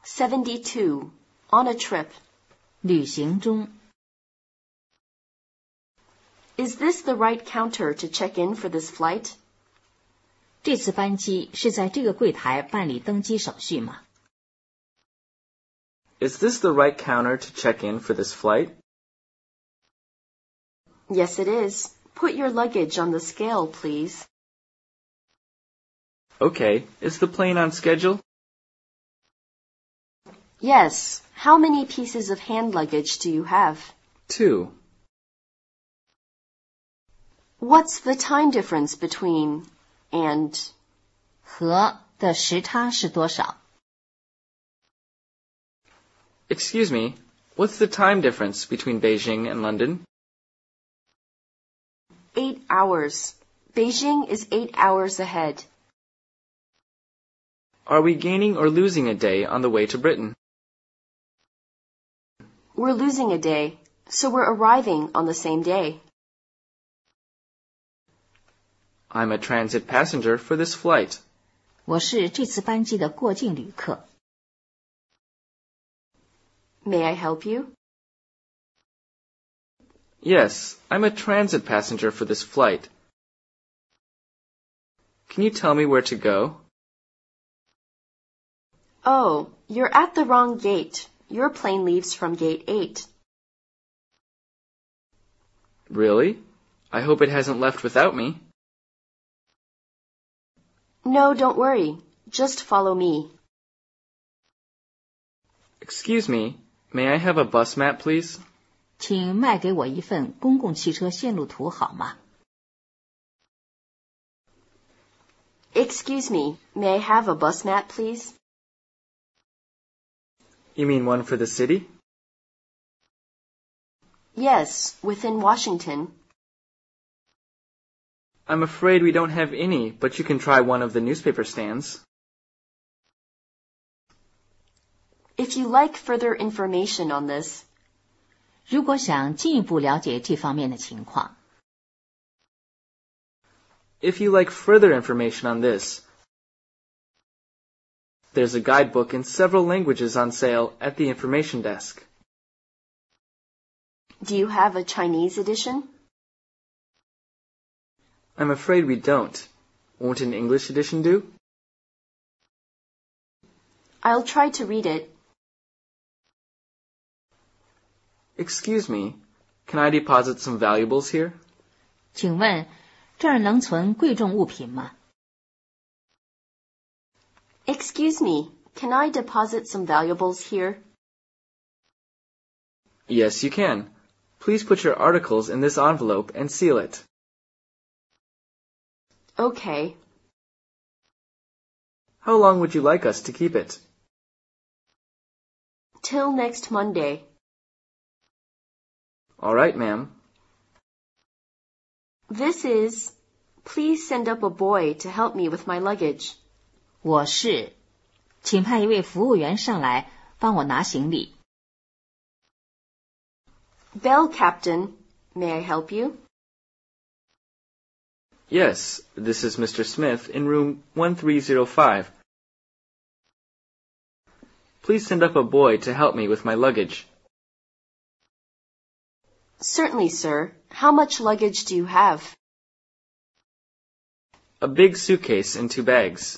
72. On a trip. 旅行中。 Is this the right counter to check in for this flight? 这次班机是在这个柜台办理登机手续吗？ Is this the right counter to check in for this flight? Yes, it is. Put your luggage on the scale, please. Okay, is the plane on schedule? Yes. How many pieces of hand luggage do you have? 2. What's the time difference between and? 和的时差是多少？ Excuse me, what's the time difference between Beijing and London? 8 hours. Beijing is 8 hours ahead. Are we gaining or losing a day on the way to Britain? We're losing a day, so we're arriving on the same day. I'm a transit passenger for this flight. 我是这次班机的过境旅客。 May I help you? Yes, I'm a transit passenger for this flight. Can you tell me where to go? Oh, you're at the wrong gate. Your plane leaves from gate 8. Really? I hope it hasn't left without me. No, don't worry. Just follow me. Excuse me, may I have a bus map, please? 请卖给我一份公共汽车线路图好吗？ Excuse me, may I have a bus map, please? You mean one for the city? Yes, within Washington. I'm afraid we don't have any, but you can try one of the newspaper stands. If you like further information on this, 如果想进一步了解这方面的情况， If you like further information on this, there's a guidebook in several languages on sale at the information desk. do you have a Chinese edition? I'm afraid we don't. Won't an English edition do? I'll try to read it. Excuse me, can I deposit some valuables here? 请问这儿能存贵重物品吗？ Excuse me, can I deposit some valuables here? Yes, you can. Please put your articles in this envelope and seal it. Okay. How long would you like us to keep it? Till next Monday. All right, ma'am. This is, please send up a boy to help me with my luggage. 我是，请派一位服务员上来帮我拿行李。 Bell Captain, may I help you? Yes, this is Mr. Smith in room 1305. Please send up a boy to help me with my luggage. Certainly, sir. How much luggage do you have? A big suitcase and 2 bags.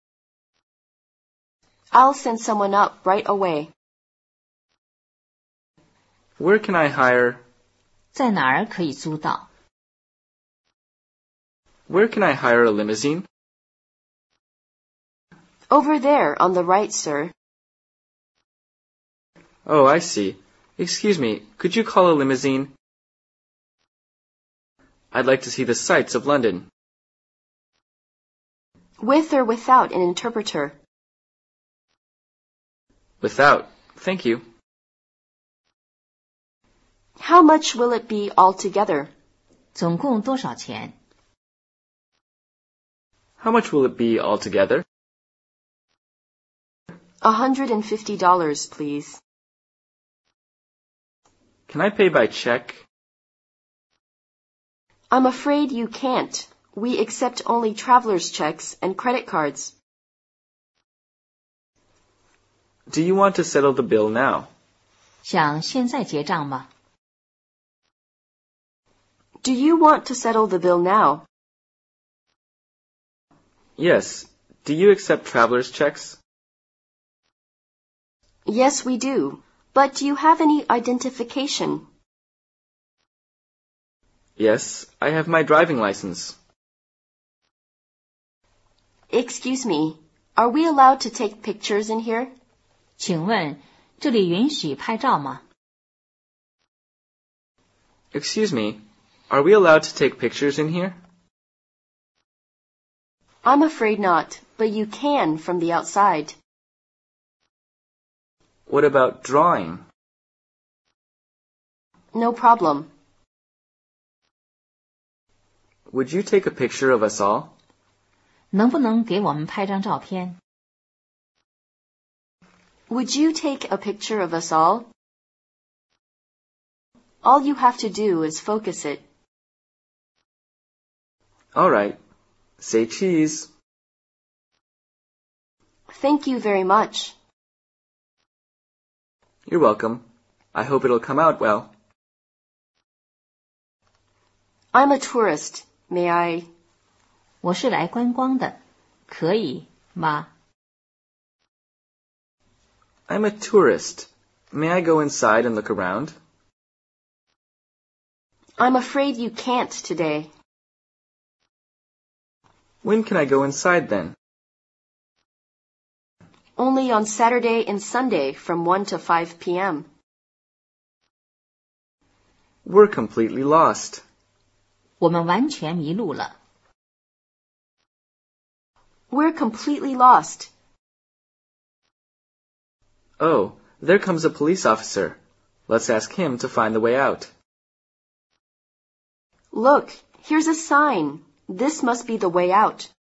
I'll send someone up right away. Where can I hire? 在哪儿可以租到？ Where can I hire a limousine? Over there on the right, sir. Oh, I see. Excuse me, could you call a limousine? I'd like to see the sights of London. With or without an interpreter? Without, thank you. How much will it be altogether? 总共多少钱？ How much will it be altogether? $150, please. Can I pay by check? I'm afraid you can't. We accept only traveler's checks and credit cards. Do you want to settle the bill now? 想现在结账吗？ Do you want to settle the bill now? Yes. Do you accept traveler's checks? Yes, we do. But do you have any identification? Yes, I have my driving license. Excuse me, are we allowed to take pictures in here? 请问这里允许拍照吗？ Excuse me, are we allowed to take pictures in here? I'm afraid not, but you can from the outside. What about drawing? No problem. Would you take a picture of us all? 能不能给我们拍张照片？ Would you take a picture of us all? All you have to do is focus it. All right. Say cheese. Thank you very much. You're welcome. I hope it'll come out well. I'm a tourist. May I? 我是来观光的，可以吗？ I'm a tourist. May I go inside and look around? I'm afraid you can't today. When can I go inside then? Only on Saturday and Sunday from 1 to 5 p.m. We're completely lost. 我们完全迷路了。 We're completely lost. Oh, there comes a police officer. Let's ask him to find the way out. Look, here's a sign. This must be the way out.